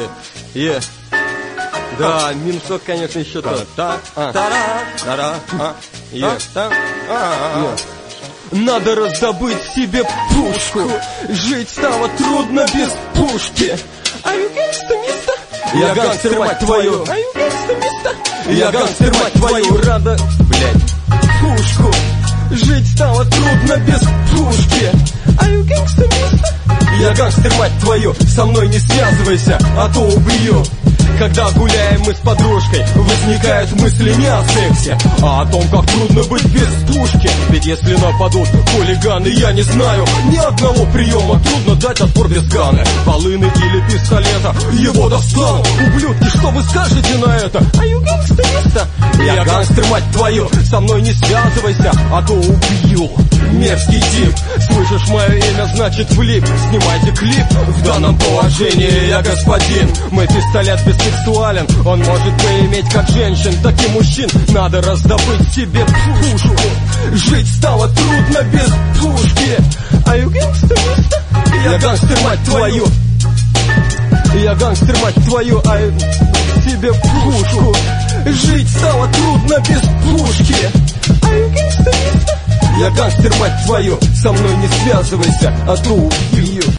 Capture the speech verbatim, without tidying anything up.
Е, е. Да, минусок, конечно, еще тот. Та, А. тара, тара, а, Е. та, а, Надо раздобыть себе пушку. Жить стало трудно без пушки. Are you gangsta, mister? Я гангстер, мать твою. Are you gangsta, mister? Я гангстер, мать твою. Рада, блядь, пушку. Жить стало трудно без пушки. Are you gangsta, mister? Я гангстер, мать твою. Со мной не связывайся, а то убью. Когда гуляем мы с подружкой, возникают мысли не о сексе, а о том, как трудно быть без пушки. Ведь если нападут хулиганы, я не знаю ни одного приема, трудно дать отпор без гана, волыны или пистолета. Его достану, ублюдки, что вы скажете на это? Are you gangsta, mister? Я гангстер, мать твою, со мной не связывайся, а то убью. Мерзкий тип, слышишь мое имя, значит влип. Снимайте клип, в данном положении я господин. Мой пистолет бисексуален, он может поиметь как женщин, так и мужчин. Надо раздобыть себе пушку. Жить стало трудно без пушки. Are you gangsta, mister? Я гангстер, мать твою. Я гангстер, мать твою, а себе пушку. Жить стало трудно без пушки. Are you gangsta, mister? Я гангстер, мать твою, со мной не связывайся, а то убью.